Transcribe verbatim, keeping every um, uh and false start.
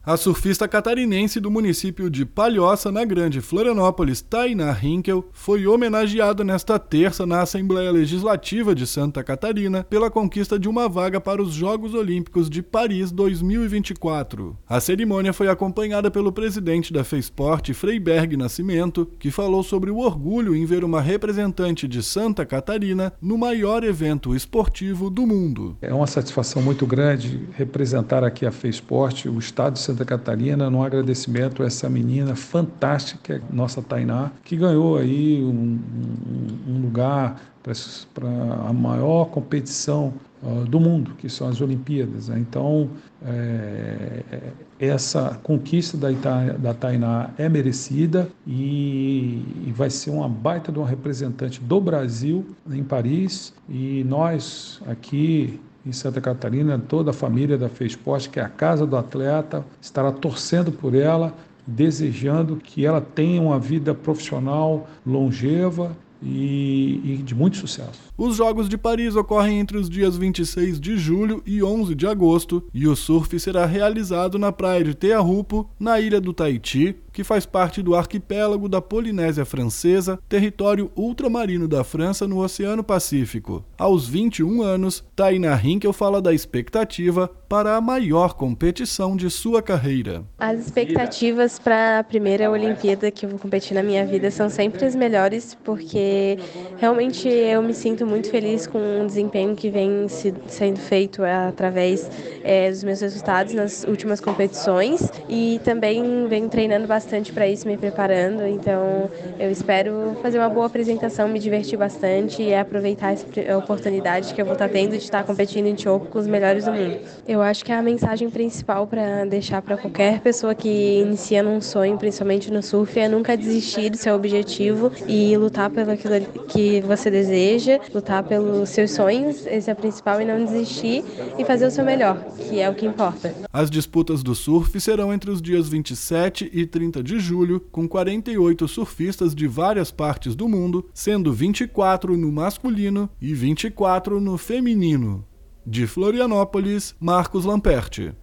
A surfista catarinense do município de Palhoça, na Grande Florianópolis, Tainá Hinkel, foi homenageada nesta terça na Assembleia Legislativa de Santa Catarina pela conquista de uma vaga para os Jogos Olímpicos de Paris dois mil e vinte e quatro. A cerimônia foi acompanhada pelo presidente da FESPORT, Freiberg Nascimento, que falou sobre o orgulho em ver uma representante de Santa Catarina no maior evento esportivo do mundo. É uma satisfação muito grande representar aqui a FESPORT, o estado de Santa Catarina, num agradecimento a essa menina fantástica, nossa Tainá, que ganhou aí um, um, um lugar para a maior competição uh, do mundo, que são as Olimpíadas. Então, é, essa conquista da, Ita, da Tainá é merecida e, e vai ser uma baita de uma representante do Brasil em Paris, e nós aqui em Santa Catarina, toda a família da FESPORT, que é a casa do atleta, estará torcendo por ela, desejando que ela tenha uma vida profissional longeva e, e de muito sucesso. Os Jogos de Paris ocorrem entre os dias vinte e seis de julho e onze de agosto, e o surf será realizado na praia de Teahupo, na ilha do Tahiti, que faz parte do arquipélago da Polinésia Francesa, território ultramarino da França no Oceano Pacífico. Aos vinte e um anos, Tainá Hinkel fala da expectativa para a maior competição de sua carreira. As expectativas para a primeira Olimpíada que eu vou competir na minha vida são sempre as melhores, porque realmente eu me sinto muito feliz com o desempenho que vem sendo feito através é, dos meus resultados nas últimas competições, e também venho treinando bastante para isso, me preparando. Então eu espero fazer uma boa apresentação, me divertir bastante e aproveitar essa oportunidade que eu vou estar tendo de estar competindo em Teahupo com os melhores do mundo. Eu acho que a mensagem principal para deixar para qualquer pessoa que inicia num sonho, principalmente no surf, é nunca desistir do seu objetivo e lutar pelo aquilo que você deseja, lutar pelos seus sonhos, esse é o principal, e não desistir e fazer o seu melhor, que é o que importa. As disputas do surf serão entre os dias vinte e sete e trinta de julho, com quarenta e oito surfistas de várias partes do mundo, sendo vinte e quatro no masculino e vinte e quatro no feminino. De Florianópolis, Marcos Lamperti.